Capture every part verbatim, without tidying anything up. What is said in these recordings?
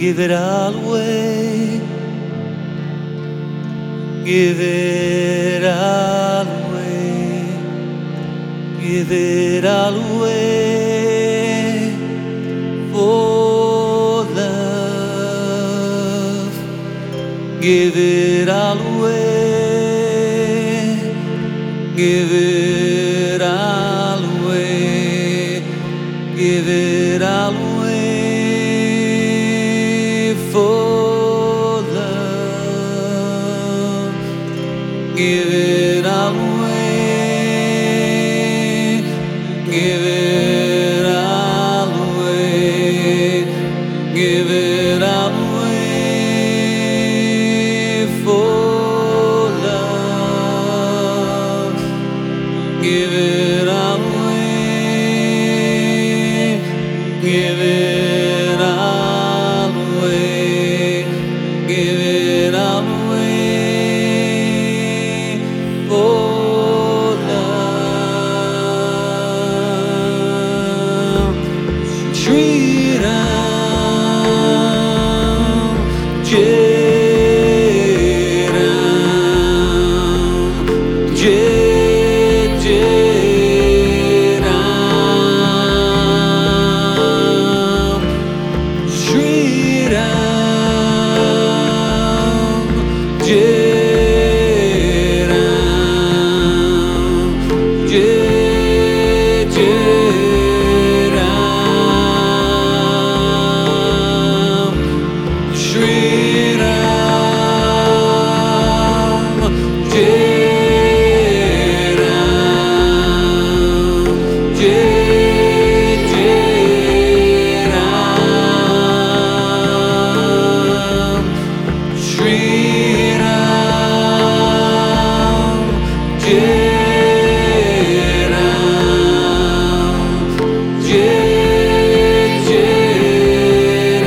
give it all away, give it all away, give it all away for love, give it all away, give it all away, give it all away for love, give it all away, give it all away, give it all away for love, give it all away, give it all away, give it all away for love. Treat 'em, treat 'em, treat, treat 'em, treat 'em, treat 'em, treat, treat 'em, treat 'em, treat 'em, treat, treat 'em, treat 'em, treat 'em, treat, treat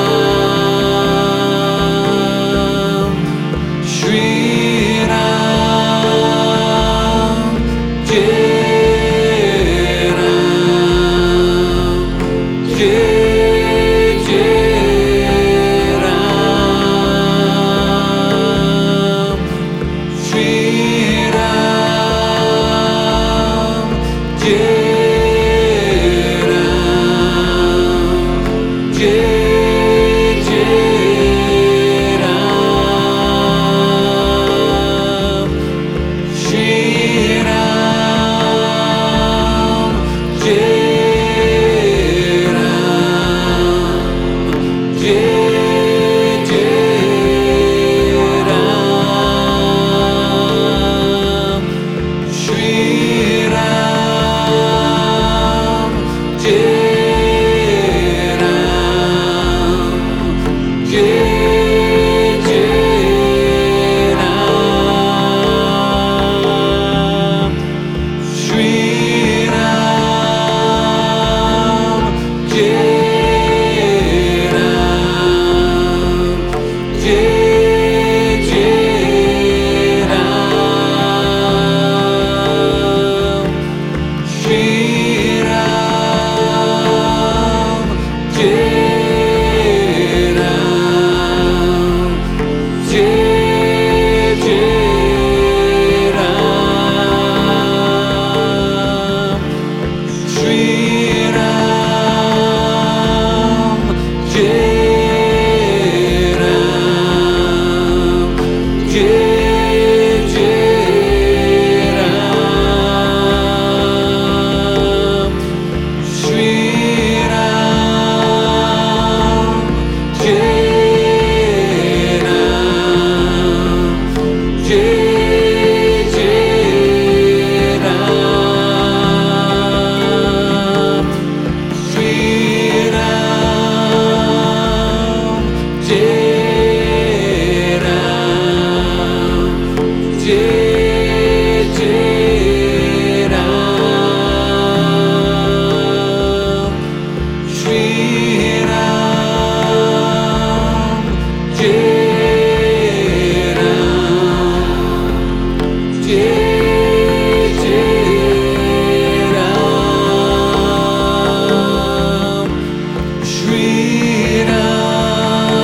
'em, treat 'em, treat 'em, treat, treat 'em, treat 'em, treat 'em, treat, treat 'em, treat 'em, treat 'em, treat, treat 'em, treat 'em, treat 'em, treat, treat 'em, treat 'em, treat 'em, treat, treat 'em, treat 'em, treat 'em, treat, treat 'em, treat 'em, treat 'em, treat, treat 'em, treat 'em, treat 'em, treat, treat 'em, treat 'em, treat 'em, treat, treat 'em, treat 'em, treat 'em, treat, treat 'em, treat 'em.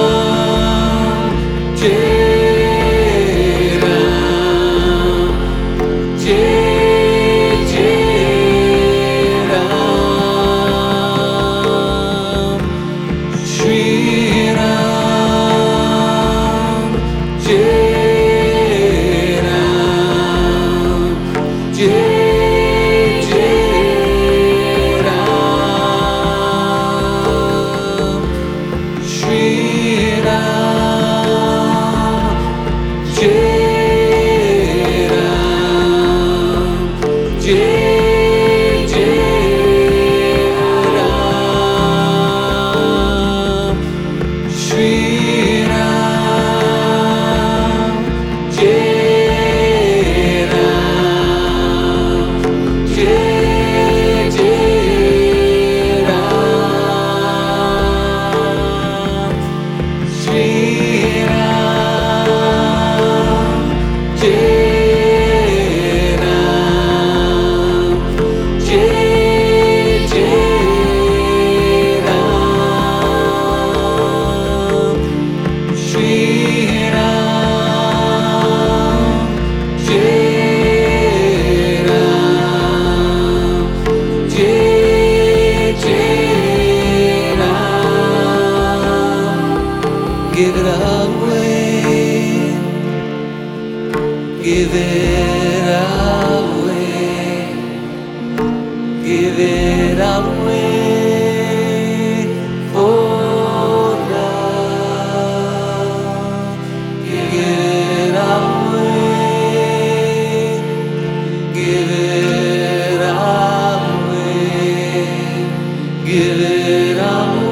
give it away, give it away, give it away for love, give it away, give it away, give it away.